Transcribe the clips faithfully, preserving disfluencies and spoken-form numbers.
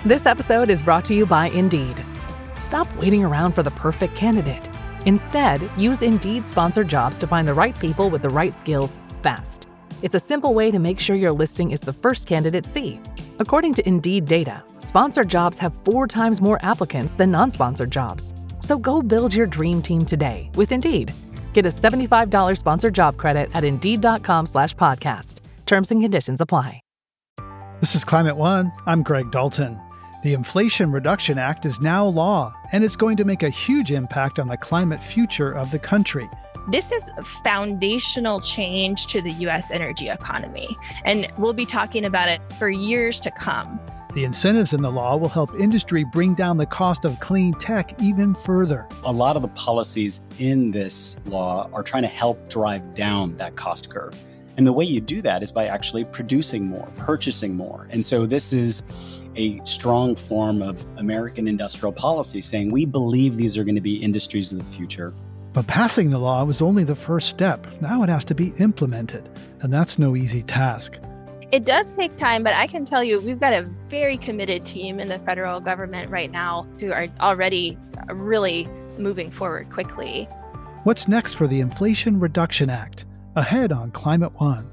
This episode is brought to you by Indeed. Stop waiting around for the perfect candidate. Instead, use Indeed sponsored jobs to find the right people with the right skills fast. It's a simple way to make sure your listing is the first candidates see. According to Indeed data, sponsored jobs have four times more applicants than non-sponsored jobs. So go build your dream team today with Indeed. Get a seventy-five dollars sponsored job credit at Indeed.com slash podcast. Terms and conditions apply. This is Climate One. I'm Greg Dalton. The Inflation Reduction Act is now law, and it's going to make a huge impact on the climate future of the country. This is a foundational change to the U S energy economy, and we'll be talking about it for years to come. The incentives in the law will help industry bring down the cost of clean tech even further. A lot of the policies in this law are trying to help drive down that cost curve. And the way you do that is by actually producing more, purchasing more. And so this is a strong form of American industrial policy saying we believe these are going to be industries of the future. But passing the law was only the first step. Now it has to be implemented, and that's no easy task. It does take time, but I can tell you we've got a very committed team in the federal government right now who are already really moving forward quickly. What's next for the Inflation Reduction Act? Ahead on Climate One.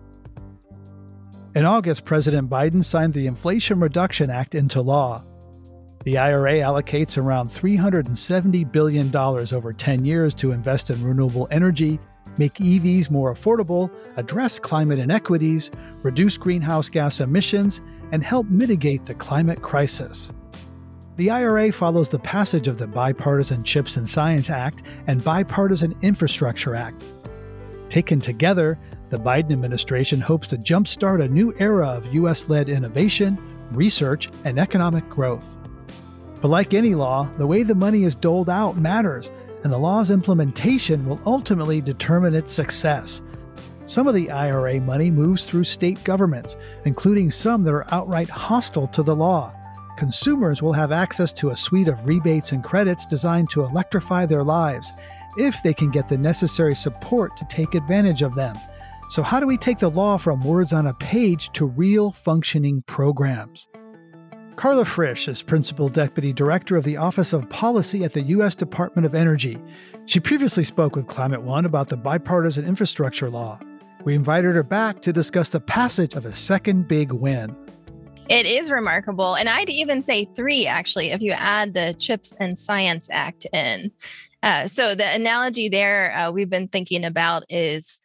In August, President Biden signed the Inflation Reduction Act into law. The I R A allocates around three hundred seventy billion dollars over ten years to invest in renewable energy, make E Vs more affordable, address climate inequities, reduce greenhouse gas emissions, and help mitigate the climate crisis. The I R A follows the passage of the Bipartisan Chips and Science Act and Bipartisan Infrastructure Act. Taken together, the Biden administration hopes to jumpstart a new era of U S-led innovation, research, and economic growth. But like any law, the way the money is doled out matters, and the law's implementation will ultimately determine its success. Some of the I R A money moves through state governments, including some that are outright hostile to the law. Consumers will have access to a suite of rebates and credits designed to electrify their lives, if they can get the necessary support to take advantage of them. So how do we take the law from words on a page to real functioning programs? Carla Frisch is Principal Deputy Director of the Office of Policy at the U S Department of Energy. She previously spoke with Climate One about the bipartisan infrastructure law. We invited her back to discuss the passage of a second big win. It is remarkable. And I'd even say three, actually, if you add the Chips and Science Act in. Uh, so the analogy there uh, we've been thinking about is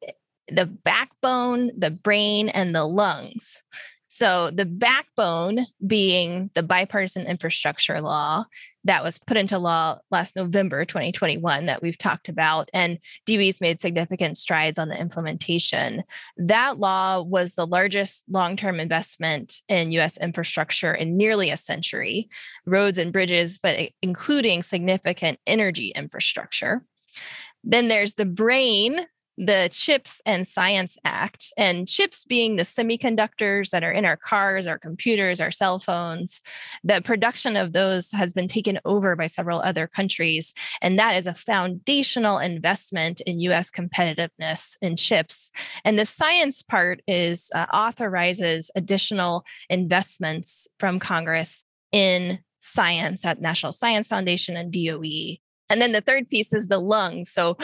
the backbone, the brain, and the lungs. So the backbone being the bipartisan infrastructure law that was put into law last November twenty twenty-one that we've talked about, and D O E's made significant strides on the implementation. That law was the largest long-term investment in U S infrastructure in nearly a century, roads and bridges, but including significant energy infrastructure. Then there's the brain, the Chips and Science Act, and chips being the semiconductors that are in our cars, our computers, our cell phones. The production of those has been taken over by several other countries, and that is a foundational investment in U S competitiveness in chips. And the science part is uh, authorizes additional investments from Congress in science at National Science Foundation and D O E. And then the third piece is the lungs. So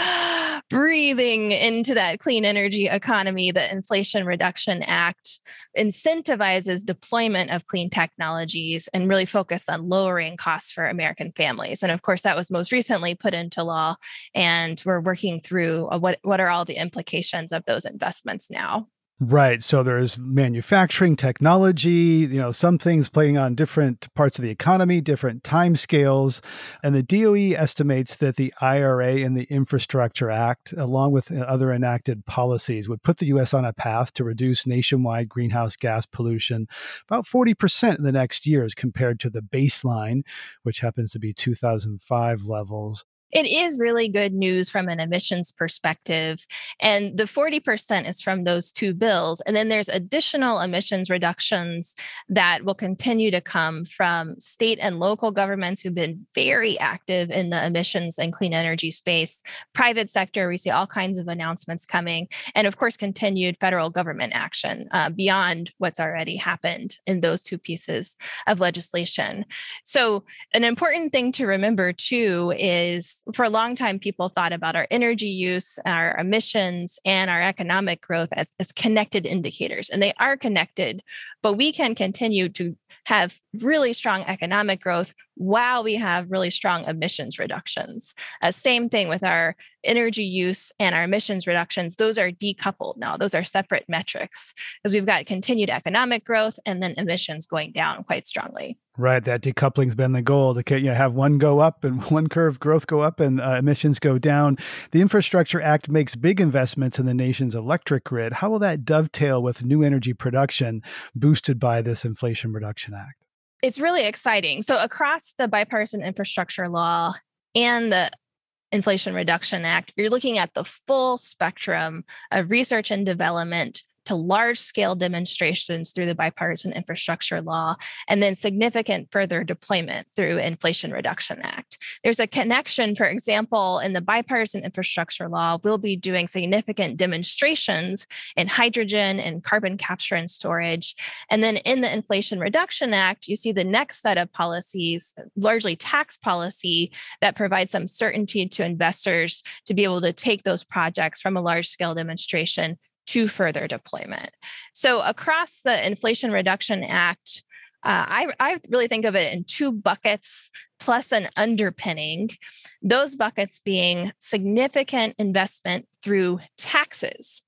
breathing into that clean energy economy, the Inflation Reduction Act incentivizes deployment of clean technologies and really focus on lowering costs for American families. And of course, that was most recently put into law. And we're working through uh, what, what are all the implications of those investments now. Right. So there's manufacturing, technology, you know, some things playing on different parts of the economy, different timescales. And the D O E estimates that the I R A and the Infrastructure Act, along with other enacted policies, would put the U S on a path to reduce nationwide greenhouse gas pollution about forty percent in the next years compared to the baseline, which happens to be two thousand five levels. It is really good news from an emissions perspective. And the forty percent is from those two bills. And then there's additional emissions reductions that will continue to come from state and local governments who've been very active in the emissions and clean energy space. Private sector, we see all kinds of announcements coming. And of course, continued federal government action uh, beyond what's already happened in those two pieces of legislation. So an important thing to remember too is for a long time, people thought about our energy use, our emissions, and our economic growth as, as connected indicators. And they are connected, but we can continue to have really strong economic growth while we have really strong emissions reductions. Uh, same thing with our energy use and our emissions reductions. Those are decoupled now. Those are separate metrics because we've got continued economic growth and then emissions going down quite strongly. Right. That decoupling's been the goal to you know, have one go up and one curve growth go up and uh, emissions go down. The Infrastructure Act makes big investments in the nation's electric grid. How will that dovetail with new energy production boosted by this Inflation Reduction Act? It's really exciting. So across the bipartisan infrastructure law and the Inflation Reduction Act, you're looking at the full spectrum of research and development to large-scale demonstrations through the bipartisan infrastructure law, and then significant further deployment through Inflation Reduction Act. There's a connection, for example, in the bipartisan infrastructure law, we'll be doing significant demonstrations in hydrogen and carbon capture and storage. And then in the Inflation Reduction Act, you see the next set of policies, largely tax policy, that provides some certainty to investors to be able to take those projects from a large-scale demonstration to further deployment. So across the Inflation Reduction Act, uh, I, I really think of it in two buckets plus an underpinning, those buckets being significant investment through taxes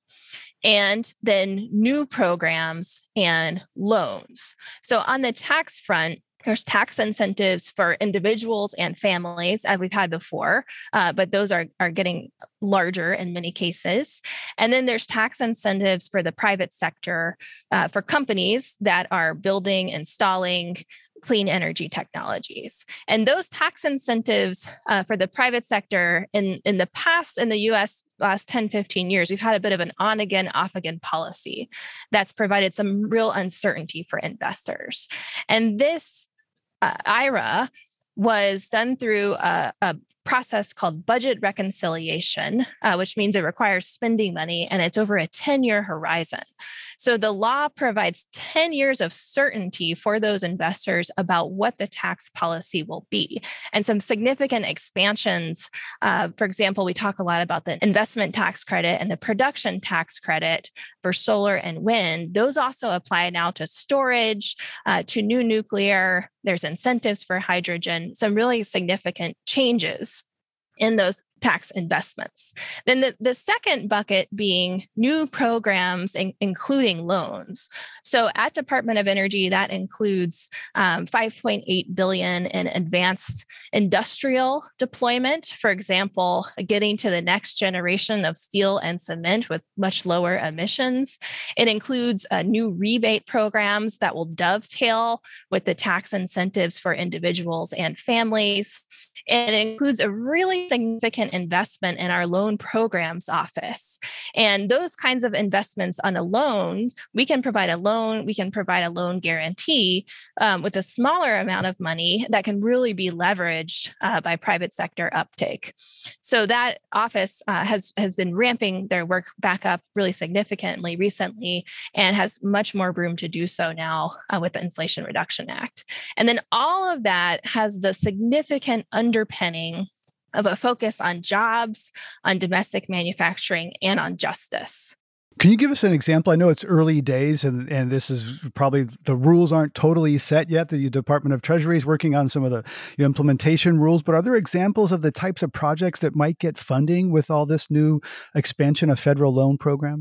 and then new programs and loans. So on the tax front, there's tax incentives for individuals and families, as we've had before, uh, but those are, are getting larger in many cases. And then there's tax incentives for the private sector, uh, for companies that are building, installing clean energy technologies. And those tax incentives uh, for the private sector in, in the past in the U S last ten, fifteen years, we've had a bit of an on-again, off-again policy that's provided some real uncertainty for investors. And this uh, I R A was done through a, a process called budget reconciliation, uh, which means it requires spending money and it's over a ten-year horizon. So the law provides ten years of certainty for those investors about what the tax policy will be. And some significant expansions, uh, for example, we talk a lot about the investment tax credit and the production tax credit for solar and wind. Those also apply now to storage, uh, to new nuclear. There's incentives for hydrogen, some really significant changes in those tax investments. Then the, the second bucket being new programs, in, including loans. So at Department of Energy, that includes um, five point eight billion dollars in advanced industrial deployment. For example, getting to the next generation of steel and cement with much lower emissions. It includes uh, new rebate programs that will dovetail with the tax incentives for individuals and families. And it includes a really significant investment in our loan programs office. And those kinds of investments on a loan, we can provide a loan, we can provide a loan guarantee um, with a smaller amount of money that can really be leveraged uh, by private sector uptake. So that office uh, has, has been ramping their work back up really significantly recently and has much more room to do so now uh, with the Inflation Reduction Act. And then all of that has the significant underpinning of a focus on jobs, on domestic manufacturing, and on justice. Can you give us an example? I know it's early days and, and this is probably the rules aren't totally set yet. The Department of Treasury is working on some of the you know, implementation rules, but are there examples of the types of projects that might get funding with all this new expansion of federal loan programs?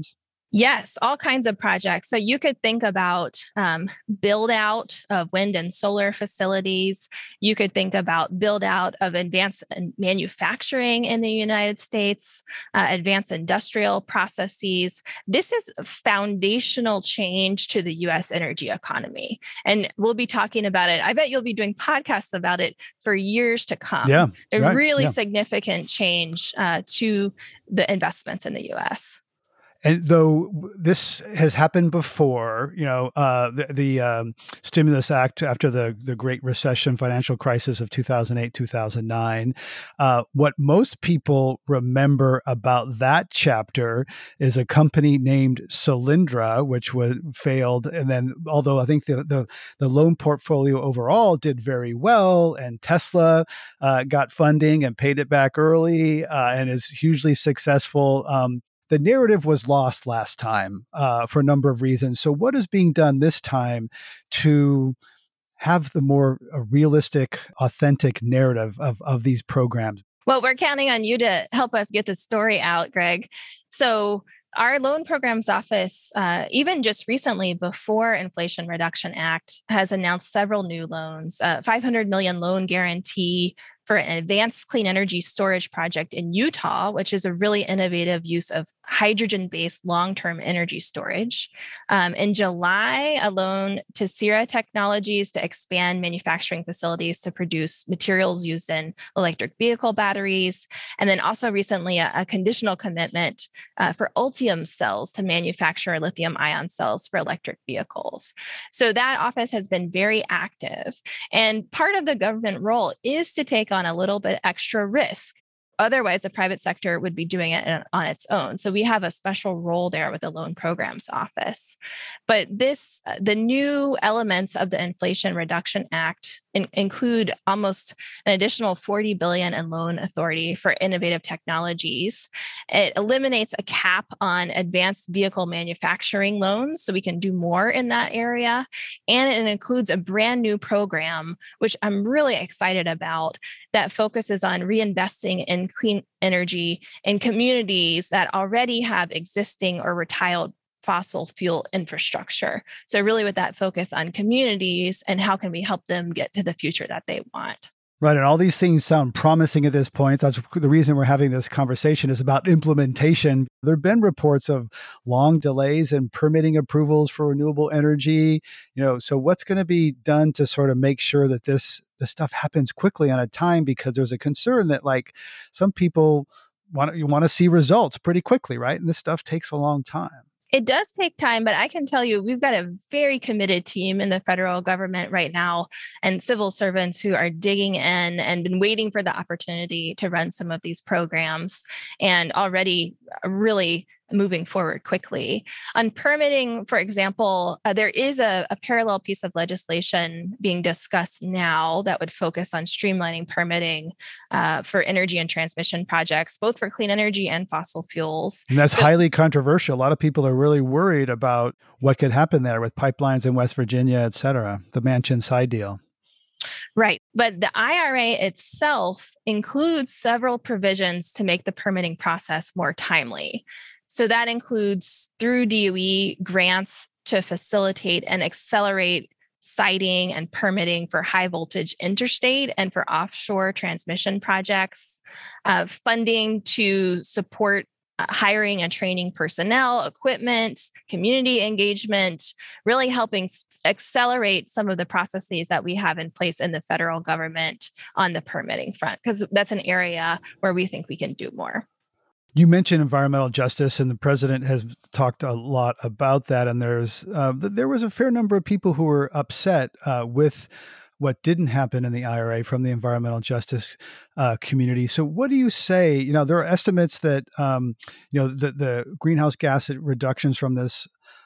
Yes, all kinds of projects. So you could think about um, build out of wind and solar facilities. You could think about build out of advanced manufacturing in the United States, uh, advanced industrial processes. This is foundational change to the U S energy economy. And we'll be talking about it. I bet you'll be doing podcasts about it for years to come. Yeah, A right, really yeah. significant change uh, to the investments in the U S. And though this has happened before, you know, uh, the, the um, Stimulus Act after the, the Great Recession financial crisis of two thousand eight, two thousand nine, uh, what most people remember about that chapter is a company named Solyndra, which was failed. And then, although I think the, the, the loan portfolio overall did very well, and Tesla uh, got funding and paid it back early uh, and is hugely successful. Um, The narrative was lost last time uh, for a number of reasons. So what is being done this time to have the more uh, realistic, authentic narrative of, of these programs? Well, we're counting on you to help us get the story out, Greg. So our loan programs office, uh, even just recently before Inflation Reduction Act, has announced several new loans, uh, five hundred million loan guarantee for an advanced clean energy storage project in Utah, which is a really innovative use of hydrogen-based long-term energy storage. Um, in July, a loan to Sierra Technologies to expand manufacturing facilities to produce materials used in electric vehicle batteries. And then also recently, a, a conditional commitment uh, for Ultium cells to manufacture lithium-ion cells for electric vehicles. So that office has been very active. And part of the government role is to take on a little bit extra risk. Otherwise, the private sector would be doing it on its own. So we have a special role there with the Loan Programs Office. But this, the new elements of the Inflation Reduction Act in, include almost an additional forty billion dollars in loan authority for innovative technologies. It eliminates a cap on advanced vehicle manufacturing loans, so we can do more in that area. And it includes a brand new program, which I'm really excited about, that focuses on reinvesting in clean energy in communities that already have existing or retired fossil fuel infrastructure. So really with that focus on communities and how can we help them get to the future that they want. Right. And all these things sound promising at this point. That's the reason we're having this conversation is about implementation. There have been reports of long delays in permitting approvals for renewable energy. You know, so what's going to be done to sort of make sure that this, this stuff happens quickly on a time? Because there's a concern that like some people want, you want to see results pretty quickly, right? And this stuff takes a long time. It does take time, but I can tell you we've got a very committed team in the federal government right now and civil servants who are digging in and been waiting for the opportunity to run some of these programs and already really moving forward quickly. On permitting, for example, uh, there is a, a parallel piece of legislation being discussed now that would focus on streamlining permitting uh, for energy and transmission projects, both for clean energy and fossil fuels. And that's so, highly controversial. A lot of people are really worried about what could happen there with pipelines in West Virginia, et cetera, the Manchin side deal. Right. But the I R A itself includes several provisions to make the permitting process more timely. So that includes through D O E grants to facilitate and accelerate siting and permitting for high voltage interstate and for offshore transmission projects, uh, funding to support uh, hiring and training personnel, equipment, community engagement, really helping accelerate some of the processes that we have in place in the federal government on the permitting front, because that's an area where we think we can do more. You mentioned environmental justice, and the president has talked a lot about that. And there's uh, there was a fair number of people who were upset uh, with what didn't happen in the I R A from the environmental justice uh, community. So, what do you say? You know, there are estimates that um, you know the, the greenhouse gas reductions from this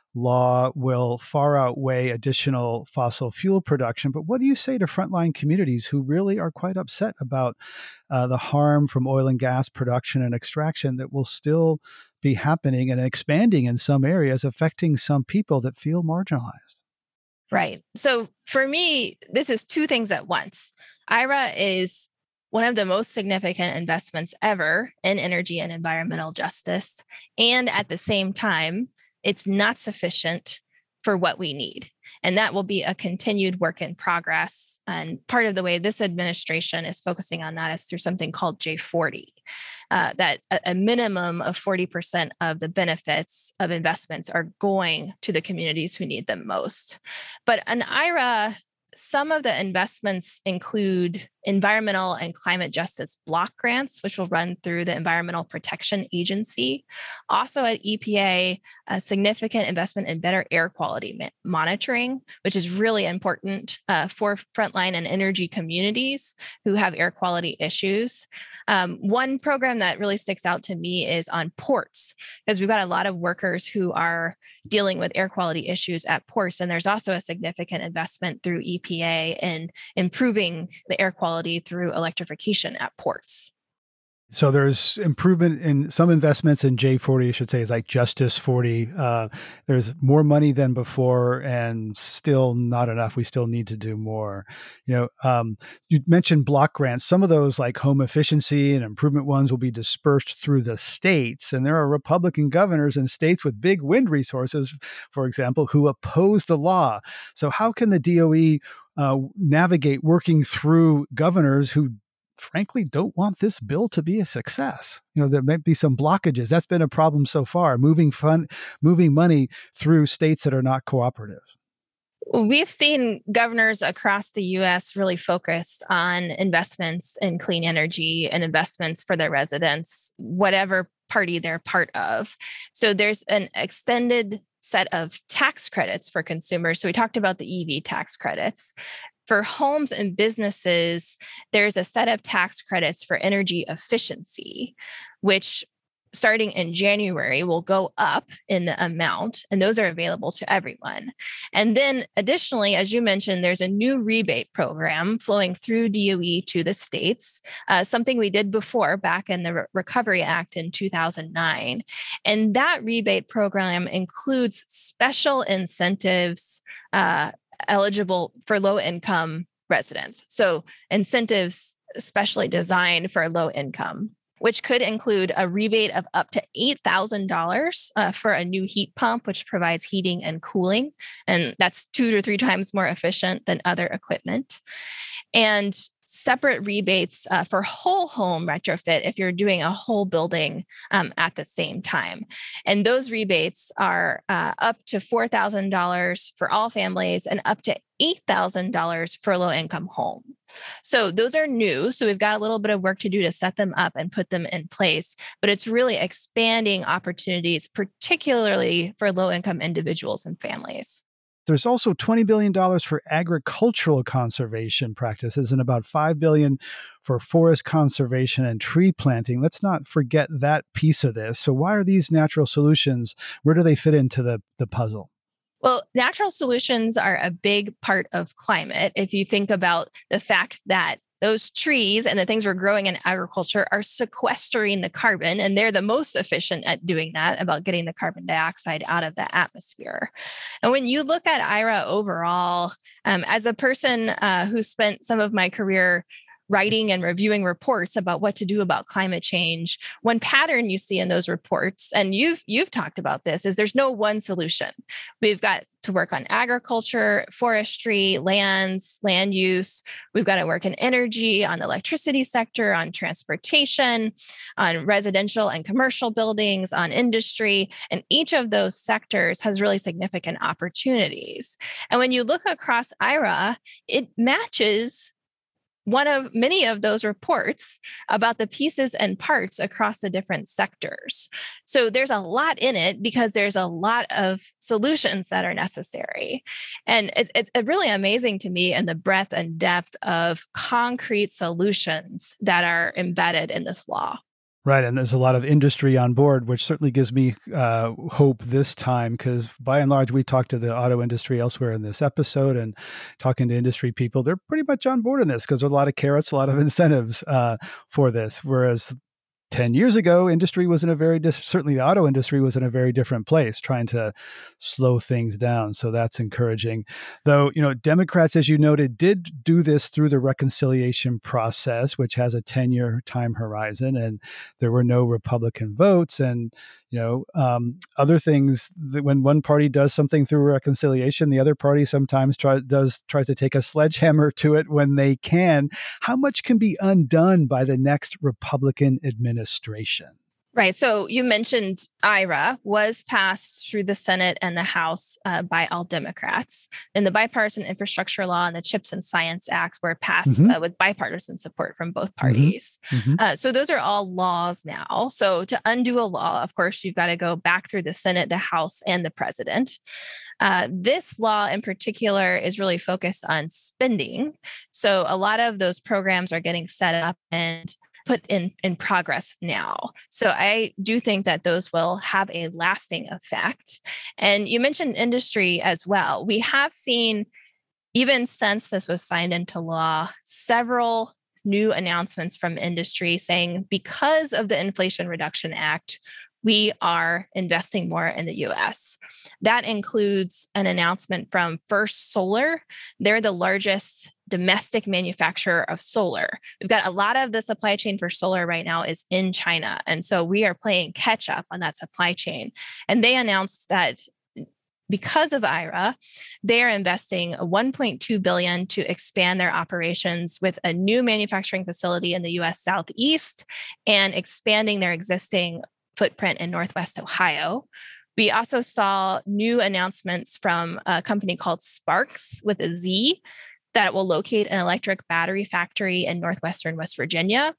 law will far outweigh additional fossil fuel production. But what do you say to frontline communities who really are quite upset about uh, the harm from oil and gas production and extraction that will still be happening and expanding in some areas, affecting some people that feel marginalized? Right. So for me, this is two things at once. I R A is one of the most significant investments ever in energy and environmental justice. And at the same time, it's not sufficient for what we need. And that will be a continued work in progress. And part of the way this administration is focusing on that is through something called J forty, uh, that a, a minimum of forty percent of the benefits of investments are going to the communities who need them most. But an I R A, some of the investments include environmental and climate justice block grants, which will run through the Environmental Protection Agency. Also at E P A, a significant investment in better air quality ma- monitoring, which is really important uh, for frontline and energy communities who have air quality issues. Um, one program that really sticks out to me is on ports, because we've got a lot of workers who are dealing with air quality issues at ports. And there's also a significant investment through E P A in improving the air quality through electrification at ports. So there's improvement in some investments in J forty, I should say, is like Justice forty. Uh, there's more money than before and still not enough. We still need to do more. You know, um, you mentioned block grants. Some of those like home efficiency and improvement ones will be dispersed through the states. And there are Republican governors in states with big wind resources, for example, who oppose the law. So how can the D O E uh, navigate working through governors who frankly don't want this bill to be a success? You know, there might be some blockages. That's been a problem so far, moving fun, moving money through states that are not cooperative. We've seen governors across the U S really focused on investments in clean energy and investments for their residents, whatever party they're part of. So there's an extended set of tax credits for consumers. So we talked about the E V tax credits. For homes and businesses, there's a set of tax credits for energy efficiency, which starting in January will go up in the amount, and those are available to everyone. And then additionally, as you mentioned, there's a new rebate program flowing through D O E to the states, uh, something we did before back in the Re- Recovery Act in two thousand nine. And that rebate program includes special incentives uh, eligible for low-income residents. So incentives especially designed for low income, which could include a rebate of up to eight thousand dollars uh, for a new heat pump, which provides heating and cooling. And that's two to three times more efficient than other equipment. And separate rebates uh, for whole home retrofit if you're doing a whole building um, at the same time. And those rebates are uh, up to four thousand dollars for all families and up to eight thousand dollars for a low-income home. So those are new. So we've got a little bit of work to do to set them up and put them in place. But it's really expanding opportunities, particularly for low-income individuals and families. There's also twenty billion dollars for agricultural conservation practices and about five billion dollars for forest conservation and tree planting. Let's not forget that piece of this. So why are these natural solutions, where do they fit into the, the puzzle? Well, natural solutions are a big part of climate. If you think about the fact that those trees and the things we're growing in agriculture are sequestering the carbon, and they're the most efficient at doing that, about getting the carbon dioxide out of the atmosphere. And when you look at I R A overall, um, as a person uh, who spent some of my career writing and reviewing reports about what to do about climate change, one pattern you see in those reports, and you've you've talked about this, is there's no one solution. We've got to work on agriculture, forestry, lands, land use. We've got to work in energy, on the electricity sector, on transportation, on residential and commercial buildings, on industry. And each of those sectors has really significant opportunities. And when you look across I R A, it matches one of many of those reports about the pieces and parts across the different sectors. So there's a lot in it because there's a lot of solutions that are necessary. And it's, it's really amazing to me in the breadth and depth of concrete solutions that are embedded in this law. Right. And there's a lot of industry on board, which certainly gives me uh, hope this time, because by and large, we talked to the auto industry elsewhere in this episode, and talking to industry people, they're pretty much on board in this because there's a lot of carrots, a lot of incentives uh, for this. Whereas ten years ago, industry was in a very, dis- certainly the auto industry was in a very different place, trying to slow things down. So that's encouraging. Though, you know, Democrats, as you noted, did do this through the reconciliation process, which has a ten-year time horizon, and there were no Republican votes. And, You know, um, other things that when one party does something through reconciliation, the other party sometimes try, does tries to take a sledgehammer to it when they can. How much can be undone by the next Republican administration? Right. So you mentioned I R A was passed through the Senate and the House uh, by all Democrats. And the Bipartisan Infrastructure Law and the CHIPS and Science Act were passed mm-hmm. uh, with bipartisan support from both parties. Mm-hmm. Uh, so those are all laws now. So to undo a law, of course, you've got to go back through the Senate, the House, and the president. Uh, this law in particular is really focused on spending. So a lot of those programs are getting set up and put in, in progress now. So I do think that those will have a lasting effect. And you mentioned industry as well. We have seen, even since this was signed into law, several new announcements from industry saying because of the Inflation Reduction Act, we are investing more in the U S. That includes an announcement from First Solar. They're the largest domestic manufacturer of solar. We've got a lot of the supply chain for solar right now is in China. And so we are playing catch up on that supply chain. And they announced that because of I R A, they are investing one point two billion dollars to expand their operations with a new manufacturing facility in the U S Southeast and expanding their existing footprint in Northwest Ohio. We also saw new announcements from a company called Sparks with a Z that will locate an electric battery factory in Northwestern West Virginia.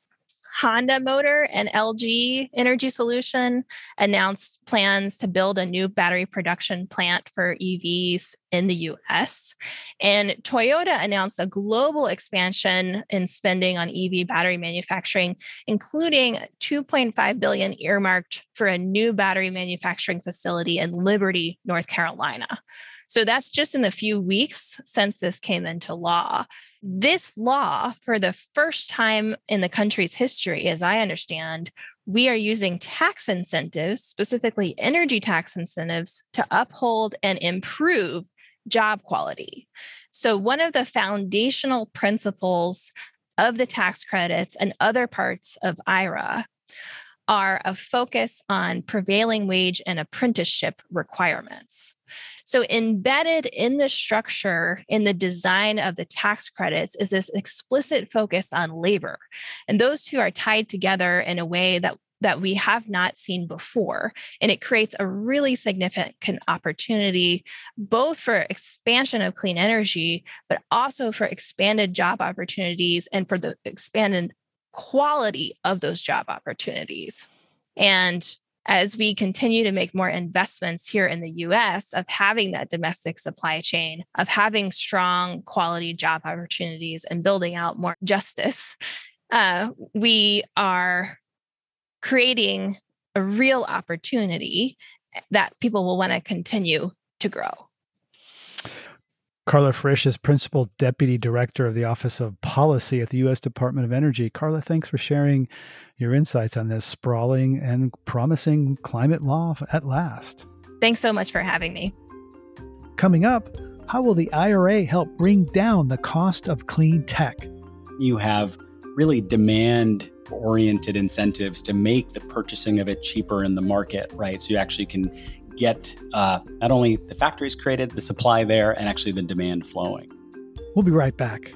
Honda Motor and L G Energy Solution announced plans to build a new battery production plant for E Vs in the U S. And Toyota announced a global expansion in spending on E V battery manufacturing, including two point five billion dollars earmarked for a new battery manufacturing facility in Liberty, North Carolina. So that's just in the few weeks since this came into law. This law, for the first time in the country's history, as I understand, we are using tax incentives, specifically energy tax incentives, to uphold and improve job quality. So one of the foundational principles of the tax credits and other parts of I R A are a focus on prevailing wage and apprenticeship requirements. So embedded in the structure, in the design of the tax credits, is this explicit focus on labor. And those two are tied together in a way that, that we have not seen before. And it creates a really significant opportunity, both for expansion of clean energy, but also for expanded job opportunities and for the expanded quality of those job opportunities. And as we continue to make more investments here in the U S of having that domestic supply chain, of having strong quality job opportunities and building out more justice, uh, we are creating a real opportunity that people will want to continue to grow. Carla Frisch is Principal Deputy Director of the Office of Policy at the U S Department of Energy. Carla, thanks for sharing your insights on this sprawling and promising climate law at last. Thanks so much for having me. Coming up, how will the I R A help bring down the cost of clean tech? You have really demand-oriented incentives to make the purchasing of it cheaper in the market, right? So you actually can get uh, not only the factories created, the supply there, and actually the demand flowing. We'll be right back.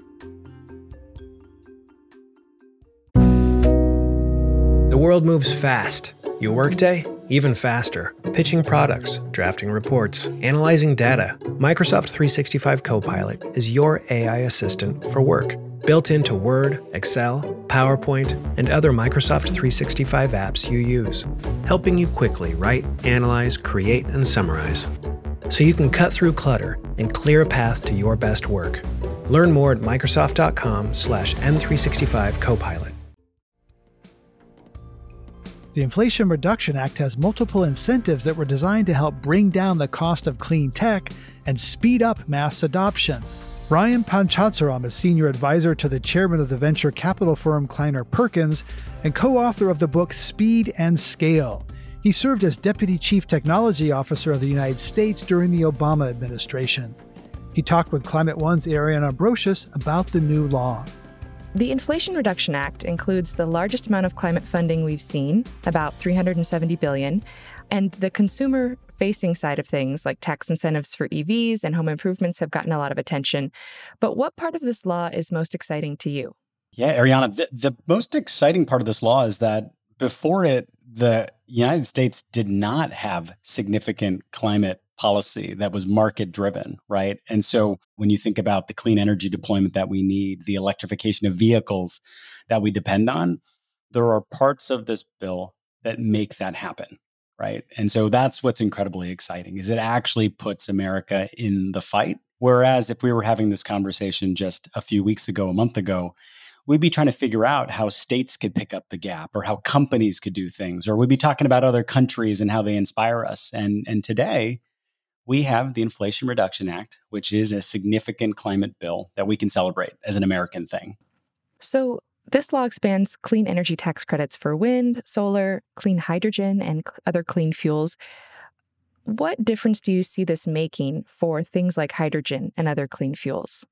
The world moves fast. Your workday, even faster. Pitching products, drafting reports, analyzing data. Microsoft three sixty-five Copilot is your A I assistant for work. Built into Word, Excel, PowerPoint, and other Microsoft three sixty-five apps you use, helping you quickly write, analyze, create, and summarize, so you can cut through clutter and clear a path to your best work. Learn more at Microsoft.com slash M365 Copilot. The Inflation Reduction Act has multiple incentives that were designed to help bring down the cost of clean tech and speed up mass adoption. Ryan Panchadsaram is Senior Advisor to the Chairman of the venture capital firm Kleiner Perkins and co-author of the book Speed and Scale. He served as Deputy Chief Technology Officer of the United States during the Obama administration. He talked with Climate One's Ariana Brocious about the new law. The Inflation Reduction Act includes the largest amount of climate funding we've seen, about three hundred seventy billion dollars, and the consumer-facing side of things, like tax incentives for E Vs and home improvements, have gotten a lot of attention. But what part of this law is most exciting to you? Yeah, Ariana, the, the most exciting part of this law is that before it, the United States did not have significant climate policy that was market driven, right? And so when you think about the clean energy deployment that we need, the electrification of vehicles that we depend on, there are parts of this bill that make that happen, right? And so that's what's incredibly exciting, is it actually puts America in the fight. Whereas if we were having this conversation just a few weeks ago, a month ago, we'd be trying to figure out how states could pick up the gap or how companies could do things, or we'd be talking about other countries and how they inspire us. And, and today, we have the Inflation Reduction Act, which is a significant climate bill that we can celebrate as an American thing. So this law expands clean energy tax credits for wind, solar, clean hydrogen, and other clean fuels. What difference do you see this making for things like hydrogen and other clean fuels?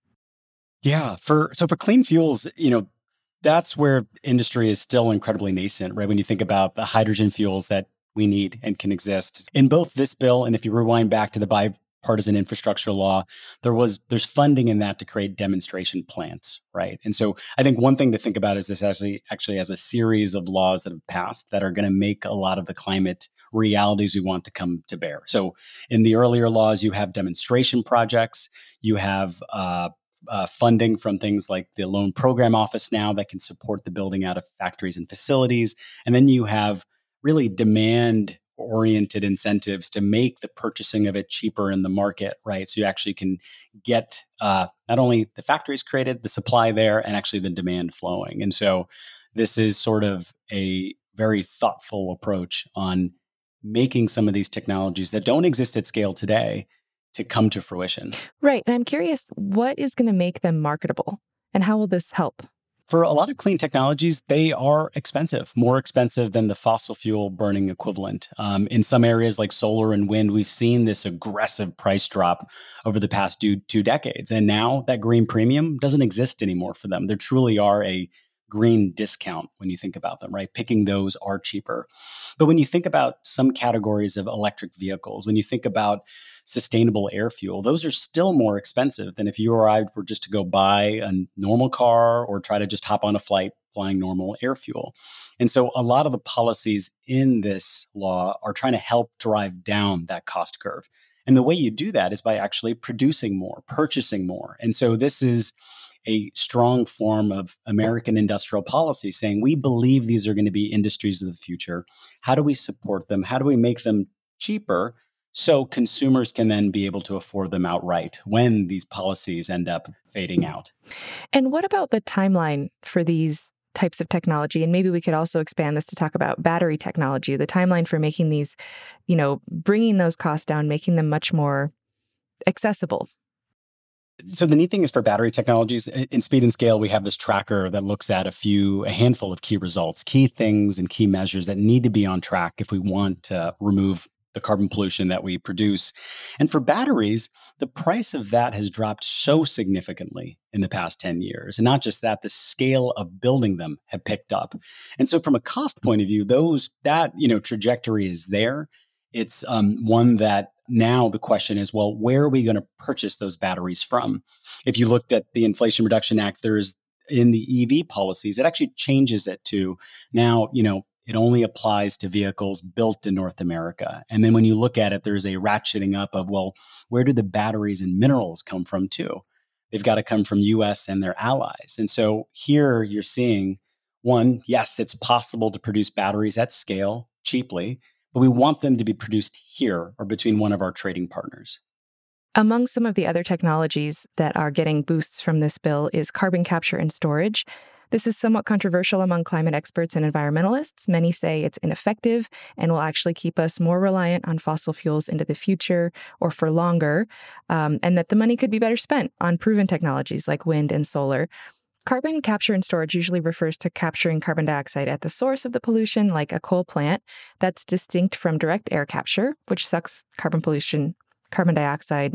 Yeah, for so for clean fuels, you know, that's where industry is still incredibly nascent, right? When you think about the hydrogen fuels that we need and can exist in both this bill, and if you rewind back to the bipartisan infrastructure law, there was there's funding in that to create demonstration plants, right? And so I think one thing to think about is this actually actually has a series of laws that have passed that are going to make a lot of the climate realities we want to come to bear. So in the earlier laws, you have demonstration projects, you have uh, uh, funding from things like the Loan Program Office now that can support the building out of factories and facilities, and then you have really demand-oriented incentives to make the purchasing of it cheaper in the market, right? So you actually can get uh, not only the factories created, the supply there, and actually the demand flowing. And so this is sort of a very thoughtful approach on making some of these technologies that don't exist at scale today to come to fruition. Right. And I'm curious, what is going to make them marketable, and how will this help? For a lot of clean technologies, they are expensive, more expensive than the fossil fuel burning equivalent. Um, in some areas like solar and wind, we've seen this aggressive price drop over the past two, two decades. And now that green premium doesn't exist anymore for them. There truly are a green discount when you think about them, right? Picking those are cheaper. But when you think about some categories of electric vehicles, when you think about sustainable air fuel, those are still more expensive than if you or I were just to go buy a normal car or try to just hop on a flight flying normal air fuel. And so a lot of the policies in this law are trying to help drive down that cost curve. And the way you do that is by actually producing more, purchasing more. And so this is a strong form of American industrial policy saying, we believe these are going to be industries of the future. How do we support them? How do we make them cheaper so consumers can then be able to afford them outright when these policies end up fading out? And what about the timeline for these types of technology? And maybe we could also expand this to talk about battery technology, the timeline for making these, you know, bringing those costs down, making them much more accessible. So the neat thing is for battery technologies, in Speed and Scale, we have this tracker that looks at a few, a handful of key results, key things and key measures that need to be on track if we want to remove the carbon pollution that we produce. And for batteries, the price of that has dropped so significantly in the past ten years. And not just that, the scale of building them have picked up. And so from a cost point of view, those that, you know, trajectory is there. It's um, one that now the question is, well, where are we going to purchase those batteries from? If you looked at the Inflation Reduction Act, there's in the E V policies, it actually changes it to now, you know, it only applies to vehicles built in North America. And then when you look at it, there's a ratcheting up of, well, where do the batteries and minerals come from too? They've got to come from U S and their allies. And so here you're seeing, one, yes, it's possible to produce batteries at scale cheaply, but we want them to be produced here or between one of our trading partners. Among some of the other technologies that are getting boosts from this bill is carbon capture and storage. This is somewhat controversial among climate experts and environmentalists. Many say it's ineffective and will actually keep us more reliant on fossil fuels into the future or for longer, um, and that the money could be better spent on proven technologies like wind and solar. Carbon capture and storage usually refers to capturing carbon dioxide at the source of the pollution, like a coal plant. That's distinct from direct air capture, which sucks carbon pollution, carbon dioxide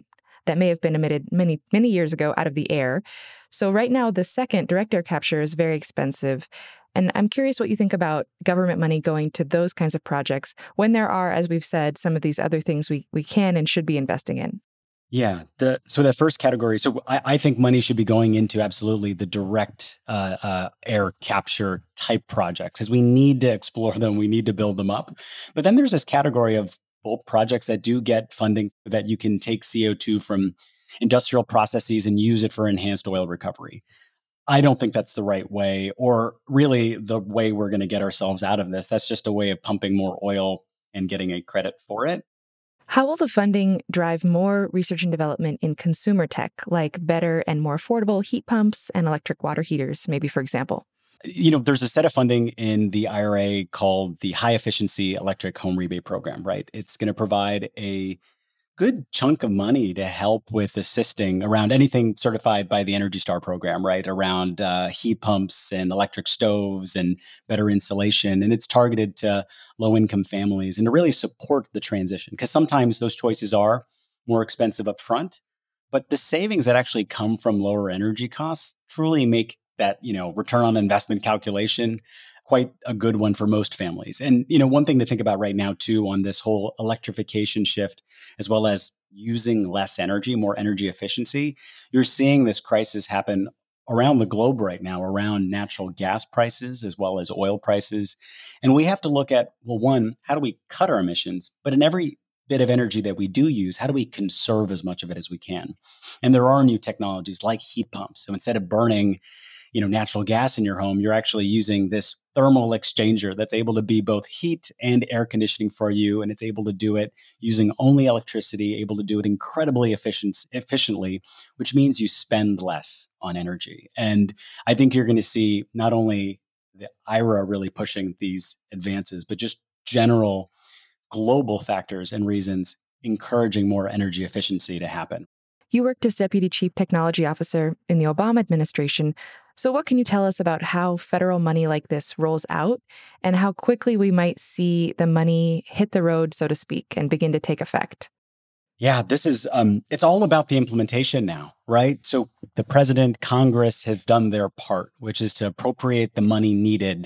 that may have been emitted many, many years ago out of the air. So right now, the second, direct air capture, is very expensive. And I'm curious what you think about government money going to those kinds of projects when there are, as we've said, some of these other things we, we can and should be investing in. Yeah. The, so that first category, so I, I think money should be going into absolutely the direct uh, uh, air capture type projects, as we need to explore them, we need to build them up. But then there's this category of bulk projects that do get funding that you can take C O two from industrial processes and use it for enhanced oil recovery. I don't think that's the right way, or really the way we're going to get ourselves out of this. That's just a way of pumping more oil and getting a credit for it. How will the funding drive more research and development in consumer tech, like better and more affordable heat pumps and electric water heaters, maybe, for example? You know, there's a set of funding in the I R A called the High Efficiency Electric Home Rebate Program, right? It's going to provide a good chunk of money to help with assisting around anything certified by the Energy Star program, right? Around uh, heat pumps and electric stoves and better insulation. And it's targeted to low income families and to really support the transition, because sometimes those choices are more expensive up front, but the savings that actually come from lower energy costs truly make that, you know, return on investment calculation quite a good one for most families. And, you know, one thing to think about right now, too, on this whole electrification shift, as well as using less energy, more energy efficiency, you're seeing this crisis happen around the globe right now, around natural gas prices, as well as oil prices. And we have to look at, well, one, how do we cut our emissions? But in every bit of energy that we do use, how do we conserve as much of it as we can? And there are new technologies like heat pumps. So instead of burning you know, natural gas in your home, you're actually using this thermal exchanger that's able to be both heat and air conditioning for you. And it's able to do it using only electricity, able to do it incredibly efficient, efficiently, which means you spend less on energy. And I think you're going to see not only the I R A really pushing these advances, but just general global factors and reasons encouraging more energy efficiency to happen. You worked as Deputy Chief Technology Officer in the Obama administration. So what can you tell us about how federal money like this rolls out and how quickly we might see the money hit the road, so to speak, and begin to take effect? Yeah, this is, um, it's all about the implementation now, right? So the president, Congress have done their part, which is to appropriate the money needed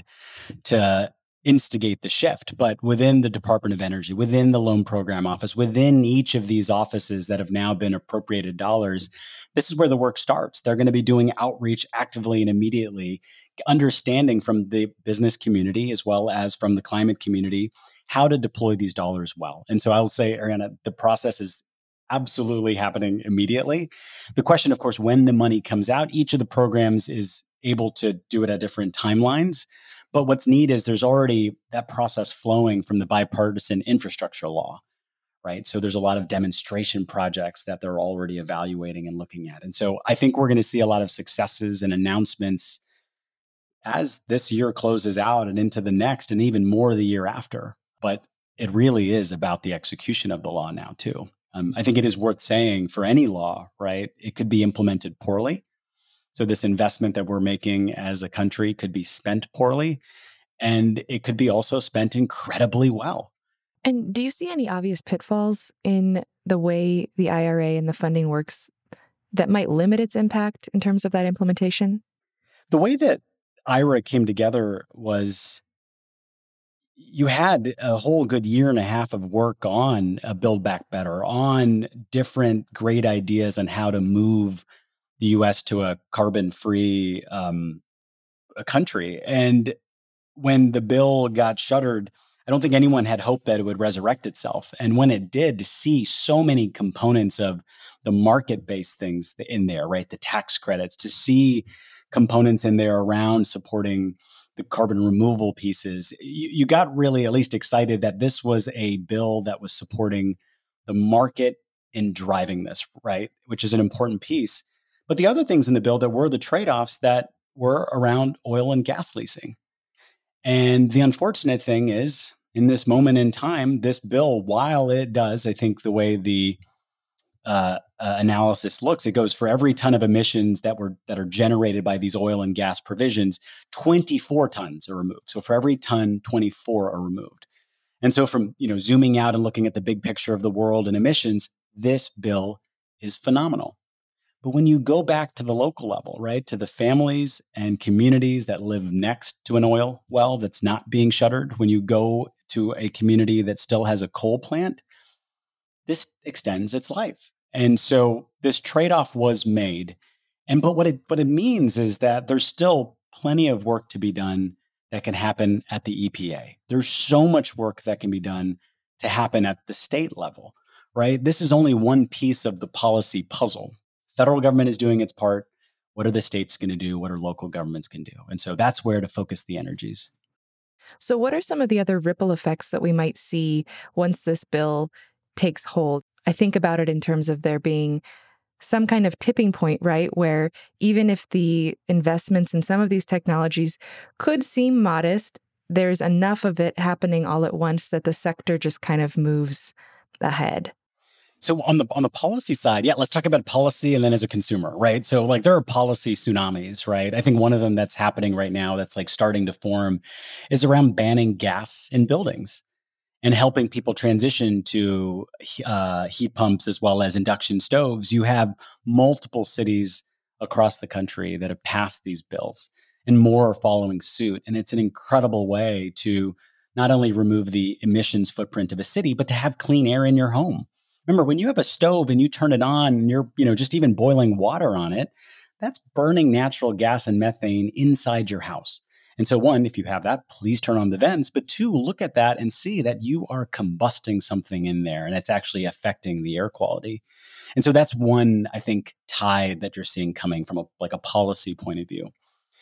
to instigate the shift. But within the Department of Energy, within the Loan Program Office, within each of these offices that have now been appropriated dollars, this is where the work starts. They're going to be doing outreach actively and immediately, understanding from the business community as well as from the climate community how to deploy these dollars well. And so I'll say, Ariana, the process is absolutely happening immediately. The question, of course, when the money comes out, each of the programs is able to do it at different timelines. But what's neat is there's already that process flowing from the bipartisan infrastructure law, right? So there's a lot of demonstration projects that they're already evaluating and looking at. And so I think we're going to see a lot of successes and announcements as this year closes out and into the next, and even more the year after. But it really is about the execution of the law now, too. Um, I think it is worth saying for any law, right? It could be implemented poorly. So this investment that we're making as a country could be spent poorly, and it could be also spent incredibly well. And do you see any obvious pitfalls in the way the I R A and the funding works that might limit its impact in terms of that implementation? The way that I R A came together was you had a whole good year and a half of work on a Build Back Better, on different great ideas on how to move the U S to a carbon-free um, a country. And when the bill got shuttered, I don't think anyone had hoped that it would resurrect itself. And when it did, to see so many components of the market-based things in there, right? The tax credits, to see components in there around supporting the carbon removal pieces, you, you got really at least excited that this was a bill that was supporting the market in driving this, right? Which is an important piece. But the other things in the bill that were the trade-offs that were around oil and gas leasing. And the unfortunate thing is, in this moment in time, this bill, while it does, I think the way the uh, uh, analysis looks, it goes for every ton of emissions that were that are generated by these oil and gas provisions, twenty-four tons are removed. So for every ton, twenty-four are removed. And so from, you know, zooming out and looking at the big picture of the world and emissions, this bill is phenomenal. But when you go back to the local level, right, to the families and communities that live next to an oil well that's not being shuttered, when you go to a community that still has a coal plant, this extends its life. And so this trade-off was made. And but what it what it means is that there's still plenty of work to be done that can happen at the E P A. There's so much work that can be done to happen at the state level, right? This is only one piece of the policy puzzle. Federal government is doing its part. What are the states going to do? What are local governments can do? And so that's where to focus the energies. So what are some of the other ripple effects that we might see once this bill takes hold? I think about it in terms of there being some kind of tipping point, right? Where even if the investments in some of these technologies could seem modest, there's enough of it happening all at once that the sector just kind of moves ahead. So on the on the policy side, yeah, let's talk about policy and then as a consumer, right? So like there are policy tsunamis, right? I think one of them that's happening right now that's like starting to form is around banning gas in buildings and helping people transition to uh, heat pumps as well as induction stoves. You have multiple cities across the country that have passed these bills, and more are following suit. And it's an incredible way to not only remove the emissions footprint of a city, but to have clean air in your home. Remember, when you have a stove and you turn it on and you're, you know, just even boiling water on it, that's burning natural gas and methane inside your house. And so one, if you have that, please turn on the vents. But two, look at that and see that you are combusting something in there and it's actually affecting the air quality. And so that's one, I think, tide that you're seeing coming from a, like a policy point of view.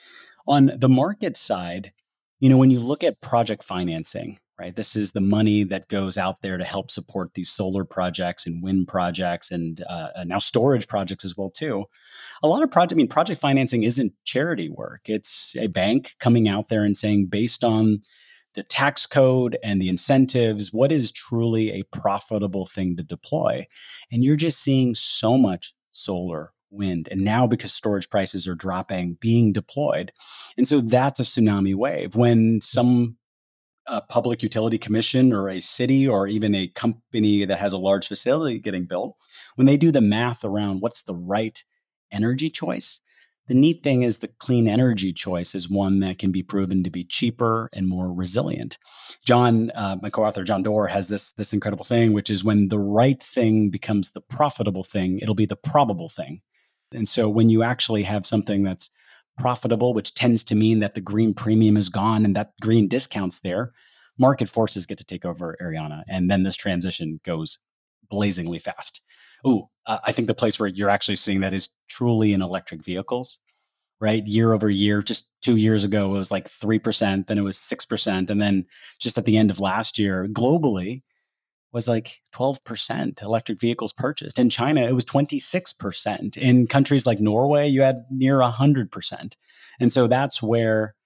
On the market side, you know, when you look at project financing, right, this is the money that goes out there to help support these solar projects and wind projects and uh, now storage projects as well, too. A lot of project, I mean, project financing isn't charity work. It's a bank coming out there and saying, based on the tax code and the incentives, what is truly a profitable thing to deploy? And you're just seeing so much solar, wind, and now because storage prices are dropping, being deployed. And so that's a tsunami wave. When some a public utility commission or a city or even a company that has a large facility getting built, when they do the math around what's the right energy choice, the neat thing is the clean energy choice is one that can be proven to be cheaper and more resilient. John, uh, my co-author, John Doerr, has this, this incredible saying, which is when the right thing becomes the profitable thing, it'll be the probable thing. And so when you actually have something that's profitable, which tends to mean that the green premium is gone and that green discount's there, market forces get to take over, Ariana. And then this transition goes blazingly fast. Ooh, uh, I think the place where you're actually seeing that is truly in electric vehicles, right? Year over year, just two years ago, it was like three percent, then it was six percent. And then just at the end of last year, globally, was like twelve percent electric vehicles purchased. In China, it was twenty-six percent. In countries like Norway, you had near one hundred percent. And so that's where,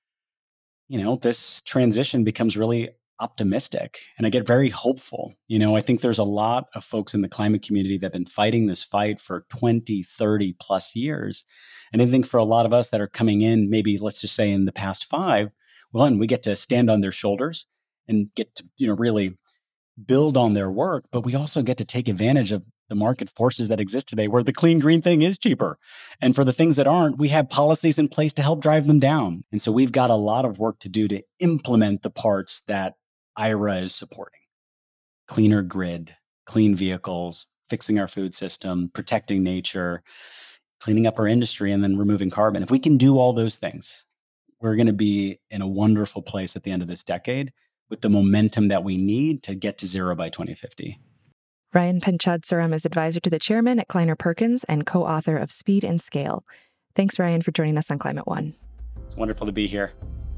you know, this transition becomes really optimistic. And I get very hopeful. You know, I think there's a lot of folks in the climate community that have been fighting this fight for twenty, thirty plus years. And I think for a lot of us that are coming in, maybe let's just say in the past five, one, we get to stand on their shoulders and get to, you know, really build on their work, but we also get to take advantage of the market forces that exist today where the clean green thing is cheaper. And for the things that aren't, we have policies in place to help drive them down. And so we've got a lot of work to do to implement the parts that I R A is supporting. Cleaner grid, clean vehicles, fixing our food system, protecting nature, cleaning up our industry, and then removing carbon. If we can do all those things, we're going to be in a wonderful place at the end of this decade with the momentum that we need to get to zero by twenty fifty. Ryan Panchadsaram is advisor to the chairman at Kleiner Perkins and co-author of Speed and Scale. Thanks, Ryan, for joining us on Climate One. It's wonderful to be here.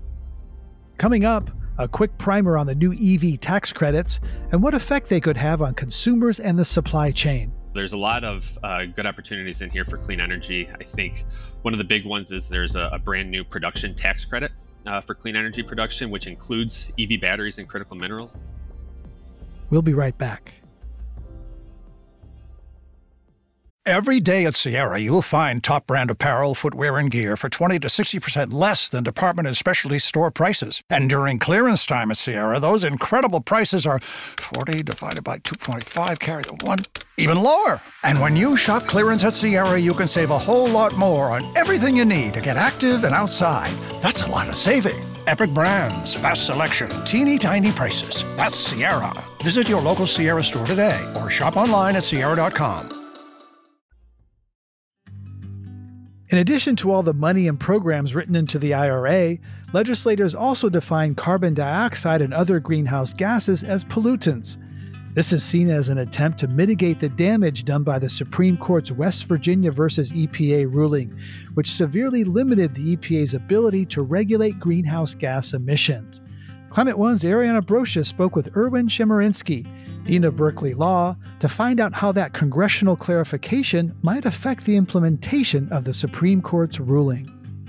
Coming up, a quick primer on the new E V tax credits and what effect they could have on consumers and the supply chain. There's a lot of uh, good opportunities in here for clean energy. I think one of the big ones is there's a, a brand new production tax credit Uh, for clean energy production, which includes E V batteries and critical minerals. We'll be right back. Every day at Sierra, you'll find top brand apparel, footwear, and gear for twenty to sixty percent less than department and specialty store prices. And during clearance time at Sierra, those incredible prices are forty divided by two point five, carry the one, even lower. And when you shop clearance at Sierra, you can save a whole lot more on everything you need to get active and outside. That's a lot of saving. Epic brands, vast selection, teeny tiny prices. That's Sierra. Visit your local Sierra store today or shop online at sierra dot com. In addition to all the money and programs written into the I R A, legislators also define carbon dioxide and other greenhouse gases as pollutants. This is seen as an attempt to mitigate the damage done by the Supreme Court's West Virginia versus E P A ruling, which severely limited the E P A's ability to regulate greenhouse gas emissions. Climate One's Ariana Brocious spoke with Erwin Chemerinsky, Dean of Berkeley Law, to find out how that congressional clarification might affect the implementation of the Supreme Court's ruling.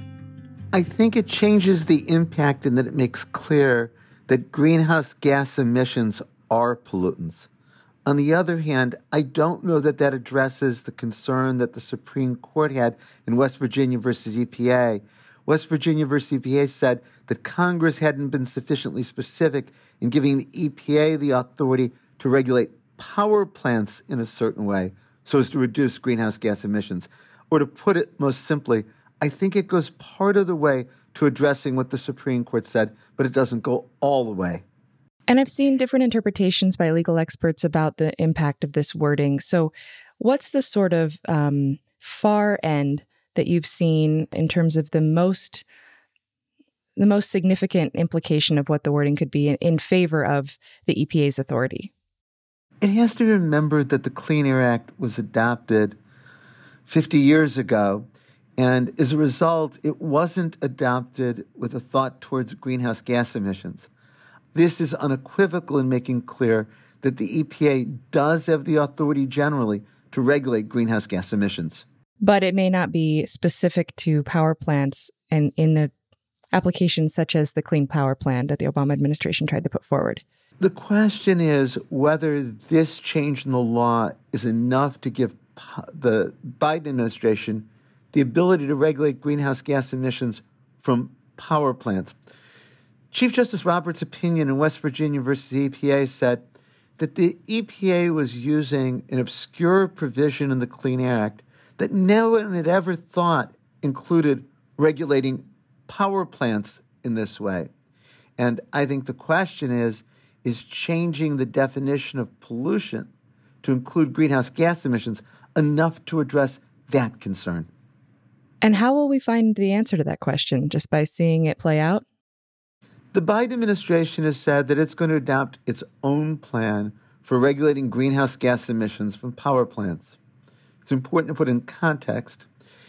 I think it changes the impact in that it makes clear that greenhouse gas emissions are pollutants. On the other hand, I don't know that that addresses the concern that the Supreme Court had in West Virginia versus E P A. West Virginia versus E P A said that Congress hadn't been sufficiently specific in giving the E P A the authority to regulate power plants in a certain way so as to reduce greenhouse gas emissions. Or to put it most simply, I think it goes part of the way to addressing what the Supreme Court said, but it doesn't go all the way. And I've seen different interpretations by legal experts about the impact of this wording. So what's the sort of um, far end that you've seen in terms of the most the most significant implication of what the wording could be in, in favor of the E P A's authority? It has to be remembered that the Clean Air Act was adopted fifty years ago, and as a result, it wasn't adopted with a thought towards greenhouse gas emissions. This is unequivocal in making clear that the E P A does have the authority generally to regulate greenhouse gas emissions. But it may not be specific to power plants and in the applications such as the Clean Power Plan that the Obama administration tried to put forward. The question is whether this change in the law is enough to give the Biden administration the ability to regulate greenhouse gas emissions from power plants. Chief Justice Roberts' opinion in West Virginia versus E P A said that the E P A was using an obscure provision in the Clean Air Act that no one had ever thought included regulating power plants in this way. And I think the question is, is changing the definition of pollution to include greenhouse gas emissions enough to address that concern? And how will we find the answer to that question? Just by seeing it play out? The Biden administration has said that it's going to adopt its own plan for regulating greenhouse gas emissions from power plants. It's important to put in context.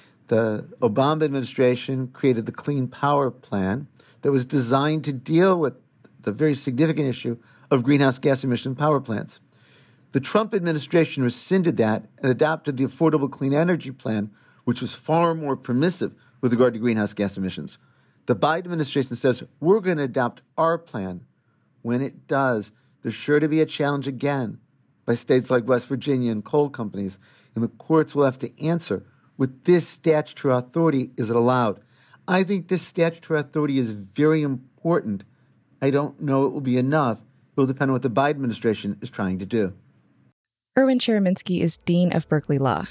The Obama administration created the Clean Power Plan that was designed to deal with the very significant issue of greenhouse gas emission power plants. The Trump administration rescinded that and adopted the Affordable Clean Energy Plan, which was far more permissive with regard to greenhouse gas emissions. The Biden administration says, we're going to adopt our plan. When it does, there's sure to be a challenge again by states like West Virginia and coal companies, and the courts will have to answer, with this statutory authority, is it allowed? I think this statutory authority is very important. I don't know it will be enough. It will depend on what the Biden administration is trying to do. Erwin Chemerinsky is Dean of Berkeley Law.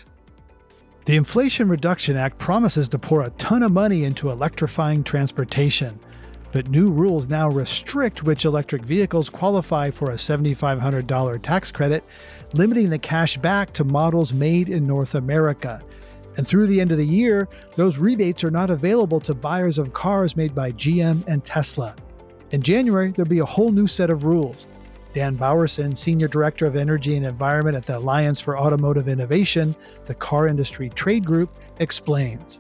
The Inflation Reduction Act promises to pour a ton of money into electrifying transportation, but new rules now restrict which electric vehicles qualify for a seven thousand five hundred dollars tax credit, limiting the cash back to models made in North America. And through the end of the year, those rebates are not available to buyers of cars made by G M and Tesla. In January, there'll be a whole new set of rules. Dan Bowerson, Senior Director of Energy and Environment at the Alliance for Automotive Innovation, the car industry trade group, explains.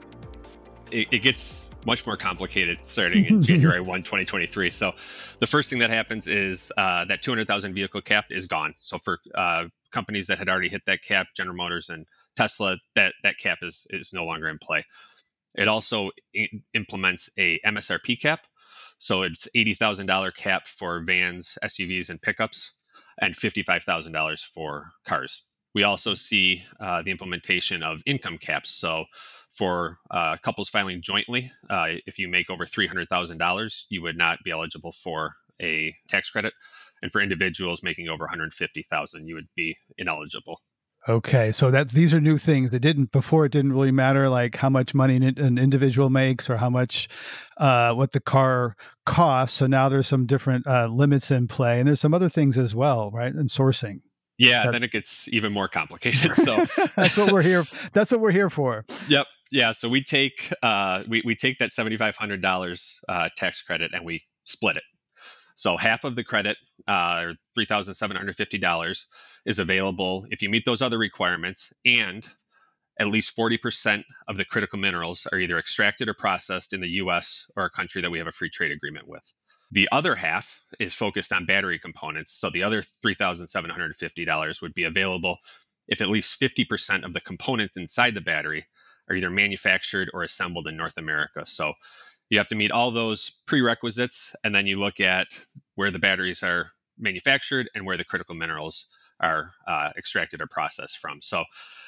It, it gets much more complicated starting in January first, twenty twenty-three. So the first thing that happens is uh, that two hundred thousand vehicle cap is gone. So for uh, companies that had already hit that cap, General Motors and Tesla, that, that cap is, is no longer in play. It also I- implements a M S R P cap. So it's eighty thousand dollars cap for vans, S U Vs, and pickups, and fifty-five thousand dollars for cars. We also see uh, the implementation of income caps. So for uh, couples filing jointly, uh, if you make over three hundred thousand dollars, you would not be eligible for a tax credit. And for individuals making over one hundred fifty thousand dollars, you would be ineligible. Okay, so that these are new things that didn't before. It didn't really matter like how much money an, an individual makes or how much uh, what the car costs. So now there's some different uh, limits in play, and there's some other things as well, right? And sourcing. Yeah, That- then it gets even more complicated. So that's what we're here. That's what we're here for. Yep. Yeah. So we take uh, we we take that seventy five hundred dollars uh, tax credit and we split it. So half of the credit, uh, or three thousand seven hundred fifty dollars, is available if you meet those other requirements, and at least forty percent of the critical minerals are either extracted or processed in the U S or a country that we have a free trade agreement with. The other half is focused on battery components. So the other three thousand seven hundred fifty dollars would be available if at least fifty percent of the components inside the battery are either manufactured or assembled in North America. So you have to meet all those prerequisites, and then you look at where the batteries are manufactured and where the critical minerals are uh, extracted or processed from. So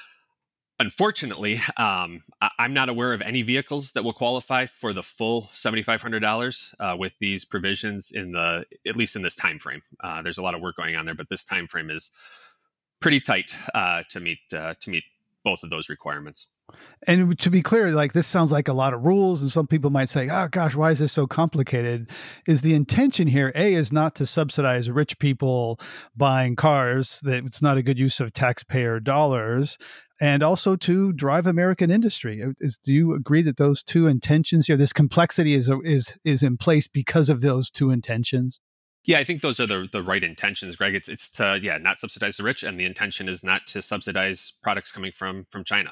unfortunately, um, I- I'm not aware of any vehicles that will qualify for the full seven thousand five hundred dollars uh, with these provisions in the, at least in this time frame. Uh, there's a lot of work going on there, but this time frame is pretty tight uh, to meet uh, to meet both of those requirements. And to be clear, like this sounds like a lot of rules, and some people might say, "Oh gosh, why is this so complicated?" Is the intention here? A is not to subsidize rich people buying cars. That it's not a good use of taxpayer dollars, and also to drive American industry. Is, do you agree that those two intentions here, this complexity is is is in place because of those two intentions? Yeah, I think those are the the right intentions, Greg. It's it's to yeah not subsidize the rich, and the intention is not to subsidize products coming from from China.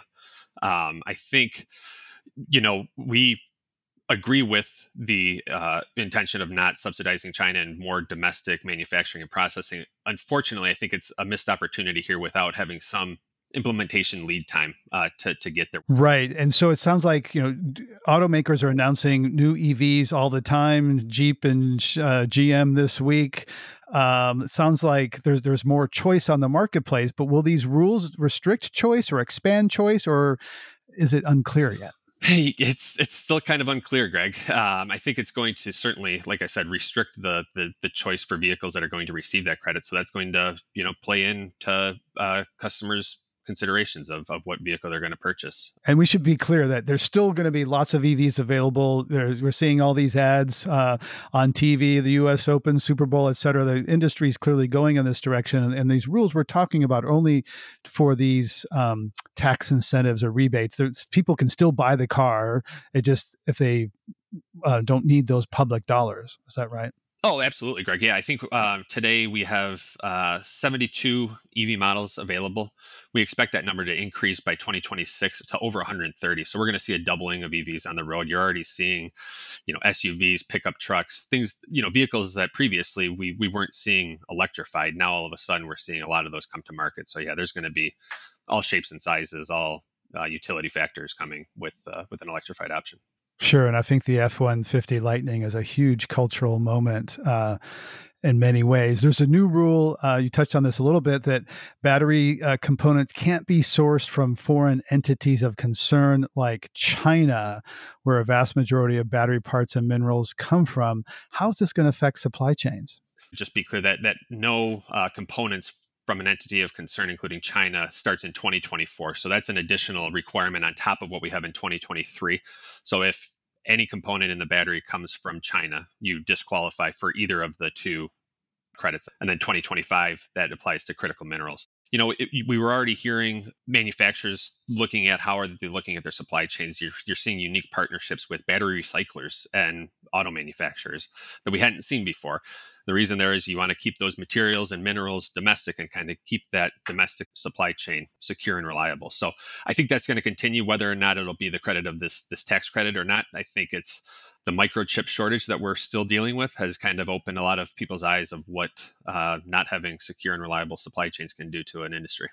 Um, I think, you know, we agree with the uh, intention of not subsidizing China and more domestic manufacturing and processing. Unfortunately, I think it's a missed opportunity here without having some implementation lead time uh, to to get there. Right. And so it sounds like, you know, d- automakers are announcing new E Vs all the time, Jeep and uh, G M this week. Um, it sounds like there's there's more choice on the marketplace, but will these rules restrict choice or expand choice, or is it unclear yet? Hey, it's it's still kind of unclear, Greg. Um, I think it's going to certainly, like I said, restrict the, the the choice for vehicles that are going to receive that credit. So that's going to, you know, play into uh, customers' considerations of, of what vehicle they're going to purchase. And we should be clear that there's still going to be lots of E Vs available. There's, we're seeing all these ads uh, on T V, the U S Open, Super Bowl, et cetera. The industry is clearly going in this direction. And, and these rules we're talking about are only for these um, tax incentives or rebates. There's, people can still buy the car. It just, if they uh, don't need those public dollars. Is that right? Oh, absolutely, Greg. Yeah, I think uh, today we have uh, seventy-two E V models available. We expect that number to increase by twenty twenty-six to over one hundred thirty. So we're going to see a doubling of E Vs on the road. You're already seeing, you know, S U Vs, pickup trucks, things, you know, vehicles that previously we we weren't seeing electrified. Now all of a sudden we're seeing a lot of those come to market. So yeah, there's going to be all shapes and sizes, all uh, utility factors coming with uh, with an electrified option. Sure. And I think the F one fifty Lightning is a huge cultural moment uh, in many ways. There's a new rule, uh, you touched on this a little bit, that battery uh, components can't be sourced from foreign entities of concern like China, where a vast majority of battery parts and minerals come from. How is this going to affect supply chains? Just be clear that that no uh, components from an entity of concern, including China, starts in twenty twenty-four. So that's an additional requirement on top of what we have in twenty twenty-three. So if any component in the battery comes from China, you disqualify for either of the two credits. And then twenty twenty-five, that applies to critical minerals. You know, it, we were already hearing manufacturers looking at how are they looking at their supply chains. You're, you're seeing unique partnerships with battery recyclers and auto manufacturers that we hadn't seen before. The reason there is you want to keep those materials and minerals domestic and kind of keep that domestic supply chain secure and reliable. So I think that's going to continue, whether or not it'll be the credit of this this tax credit or not. I think it's the microchip shortage that we're still dealing with has kind of opened a lot of people's eyes of what uh, not having secure and reliable supply chains can do to an industry.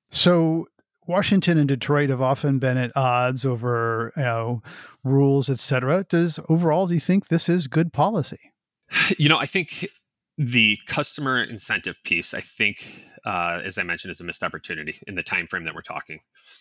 So Washington and Detroit have often been at odds over, you know, rules, et cetera. Does overall, do you think this is good policy? You know, I think The customer incentive piece, I think, uh, as I mentioned, is a missed opportunity in the time frame that we're talking.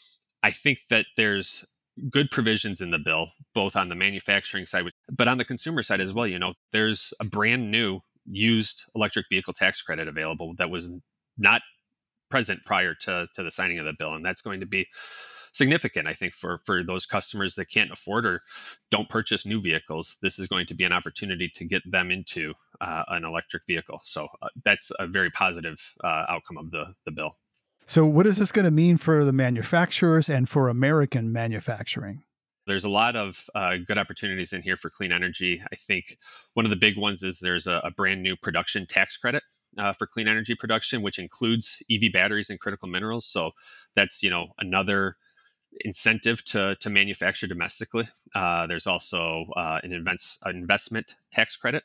I think that there's good provisions in the bill, both on the manufacturing side, but on the consumer side as well. You know, there's a brand new used electric vehicle tax credit available that was not present prior to, to the signing of the bill. And that's going to be significant, I think, for, for those customers that can't afford or don't purchase new vehicles. This is going to be an opportunity to get them into uh, an electric vehicle. So uh, that's a very positive uh, outcome of the, the bill. So what is this going to mean for the manufacturers and for American manufacturing? There's a lot of uh, good opportunities in here for clean energy. I think one of the big ones is there's a, a brand new production tax credit uh, for clean energy production, which includes E V batteries and critical minerals. So that's, you know, another incentive to to manufacture domestically. Uh, there's also uh, an, invents, an investment tax credit.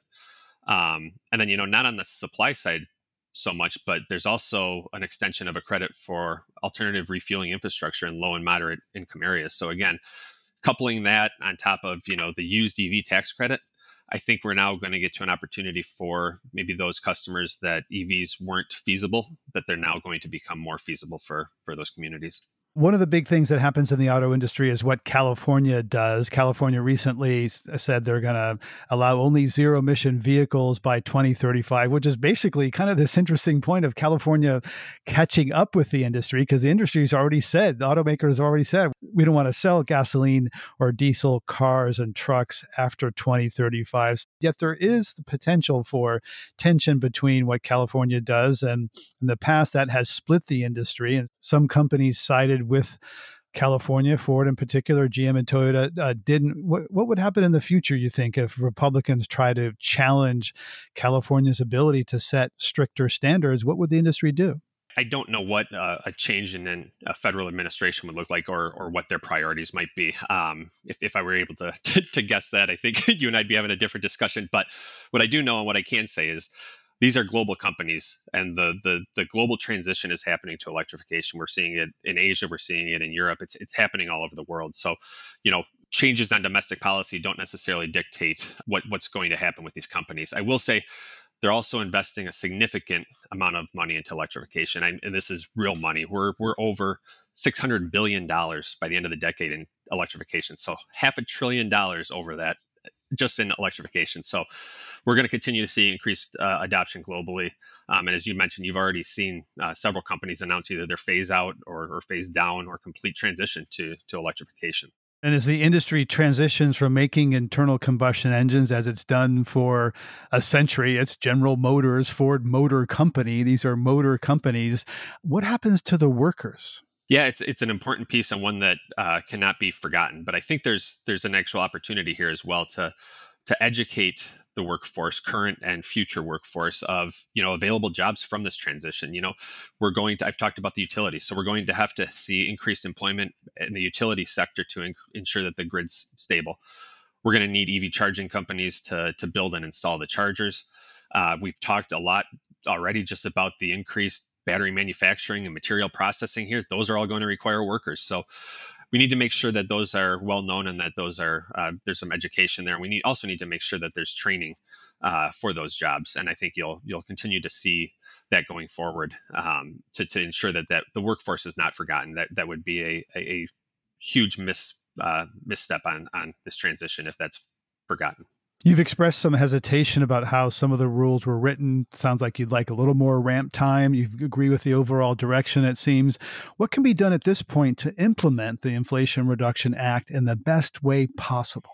Um, and then, you know, not on the supply side so much, but there's also an extension of a credit for alternative refueling infrastructure in low and moderate income areas. So again, coupling that on top of, you know, the used E V tax credit, I think we're now going to get to an opportunity for maybe those customers that E Vs weren't feasible, that they're now going to become more feasible for for those communities. One of the big things that happens in the auto industry is what California does. California recently said they're going to allow only zero emission vehicles by twenty thirty-five, which is basically kind of this interesting point of California catching up with the industry, because the industry's already said, the automakers already said, we don't want to sell gasoline or diesel cars and trucks after twenty thirty-five. Yet there is the potential for tension between what California does, and in the past that has split the industry, and some companies sided with California, Ford in particular, G M and Toyota uh, didn't. What, what would happen in the future, you think, if Republicans try to challenge California's ability to set stricter standards? What would the industry do? I don't know what uh, a change in an, a federal administration would look like, or or what their priorities might be. Um, if, if I were able to, to to guess that, I think you and I'd be having a different discussion. But what I do know and what I can say is these are global companies, and the the the global transition is happening to electrification. We're seeing it in Asia, we're seeing it in Europe. It's it's happening all over the world. So, you know, changes on domestic policy don't necessarily dictate what what's going to happen with these companies. I will say they're also investing a significant amount of money into electrification, and, and this is real money. We're we're over six hundred billion dollars by the end of the decade in electrification. So half a trillion dollars over that just in electrification. So we're going to continue to see increased uh, adoption globally. Um, and as you mentioned, you've already seen uh, several companies announce either their phase out or, or phase down or complete transition to, to electrification. And as the industry transitions from making internal combustion engines, as it's done for a century, it's General Motors, Ford Motor Company. These are motor companies. What happens to the workers? Yeah, it's it's an important piece and one that uh, cannot be forgotten. But I think there's there's an actual opportunity here as well to to educate the workforce, current and future workforce, of, you know, available jobs from this transition. You know, we're going to, I've talked about the utilities, so we're going to have to see increased employment in the utility sector to in, ensure that the grid's stable. We're going to need E V charging companies to to build and install the chargers. Uh, we've talked a lot already just about the increased battery manufacturing and material processing here. Those are all going to require workers. So we need to make sure that those are well known and that those are uh, there's some education there. And we need also need to make sure that there's training uh, for those jobs. And I think you'll you'll continue to see that going forward um, to to ensure that that the workforce is not forgotten. That that would be a a, a huge miss uh, misstep on on this transition if that's forgotten. You've expressed some hesitation about how some of the rules were written. Sounds like you'd like a little more ramp time. You agree with the overall direction, it seems. What can be done at this point to implement the Inflation Reduction Act in the best way possible?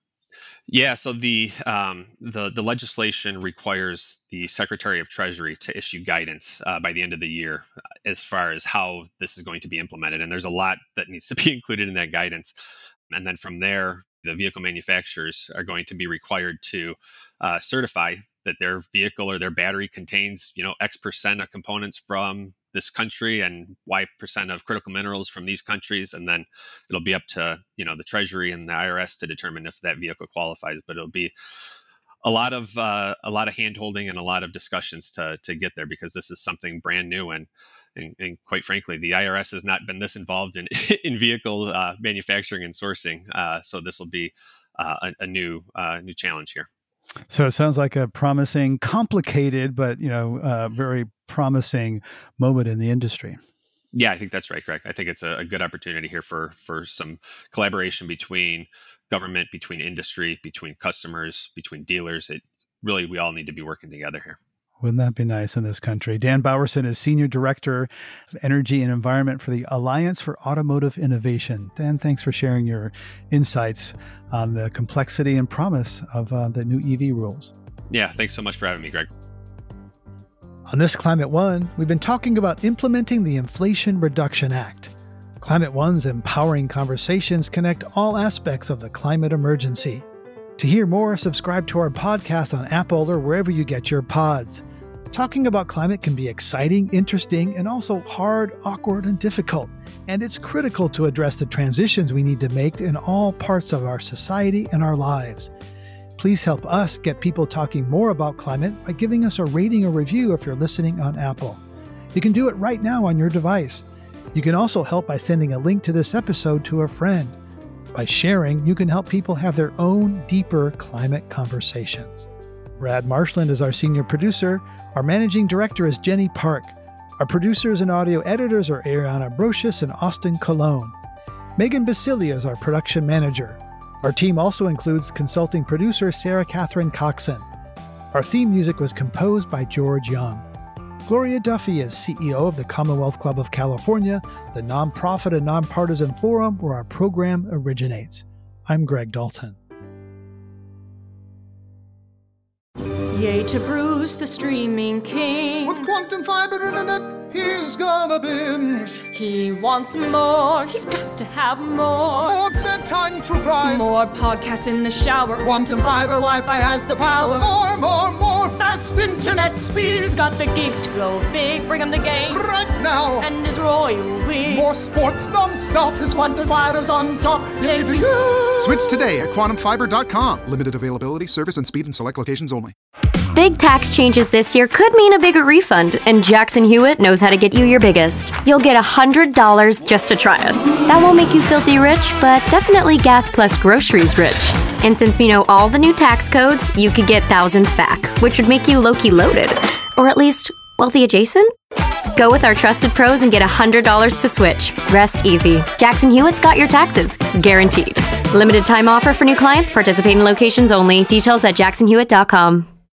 Yeah, so the um, the the legislation requires the Secretary of Treasury to issue guidance uh, by the end of the year as far as how this is going to be implemented. And there's a lot that needs to be included in that guidance. And then from there, the vehicle manufacturers are going to be required to uh, certify that their vehicle or their battery contains, you know, X percent of components from this country and Y percent of critical minerals from these countries. And then it'll be up to, you know, the Treasury and the I R S to determine if that vehicle qualifies. But it'll be a lot of uh, a lot of hand holding and a lot of discussions to to get there, because this is something brand new. And And, and quite frankly, the I R S has not been this involved in in vehicle uh, manufacturing and sourcing. Uh, so this will be uh, a, a new uh, new challenge here. So it sounds like a promising, complicated, but, you know, uh, very promising moment in the industry. Yeah, I think that's right, Greg. I think it's a, a good opportunity here for for some collaboration between government, between industry, between customers, between dealers. It really, we all need to be working together here. Wouldn't that be nice in this country? Dan Bowerson is Senior Director of Energy and Environment for the Alliance for Automotive Innovation. Dan, thanks for sharing your insights on the complexity and promise of uh, the new E V rules. Yeah, thanks so much for having me, Greg. On this Climate One, we've been talking about implementing the Inflation Reduction Act. Climate One's empowering conversations connect all aspects of the climate emergency. To hear more, subscribe to our podcast on Apple or wherever you get your pods. Talking about climate can be exciting, interesting, and also hard, awkward, and difficult. And it's critical to address the transitions we need to make in all parts of our society and our lives. Please help us get people talking more about climate by giving us a rating or review if you're listening on Apple. You can do it right now on your device. You can also help by sending a link to this episode to a friend. By sharing, you can help people have their own deeper climate conversations. Brad Marshland is our senior producer. Our managing director is Jenny Park. Our producers and audio editors are Ariana Brocious and Austin Colon. Megan Basilia is our production manager. Our team also includes consulting producer Sarah Catherine Coxon. Our theme music was composed by George Young. Gloria Duffy is C E O of the Commonwealth Club of California, the nonprofit and nonpartisan forum where our program originates. I'm Greg Dalton. Yay to Bruce, the streaming king. With quantum fiber internet, he's gonna binge. He wants more, he's got to have more. More bedtime true crime. More podcasts in the shower. Quantum fiber Wi-Fi has the power. More, more, more fast internet speed. He's got the gigs to go big, bring him the game right now. And his royal we. More sports non-stop, his quantum fiber's on top. Yay to you! Switch today at quantum fiber dot com. Limited availability, service and speed in select locations only. Big tax changes this year could mean a bigger refund, and Jackson Hewitt knows how to get you your biggest. You'll get one hundred dollars just to try us. That won't make you filthy rich, but definitely gas plus groceries rich. And since we know all the new tax codes, you could get thousands back, which would make you low-key loaded. Or at least, wealthy adjacent? Go with our trusted pros and get one hundred dollars to switch. Rest easy. Jackson Hewitt's got your taxes. Guaranteed. Limited time offer for new clients. Participating locations only. Details at jackson hewitt dot com.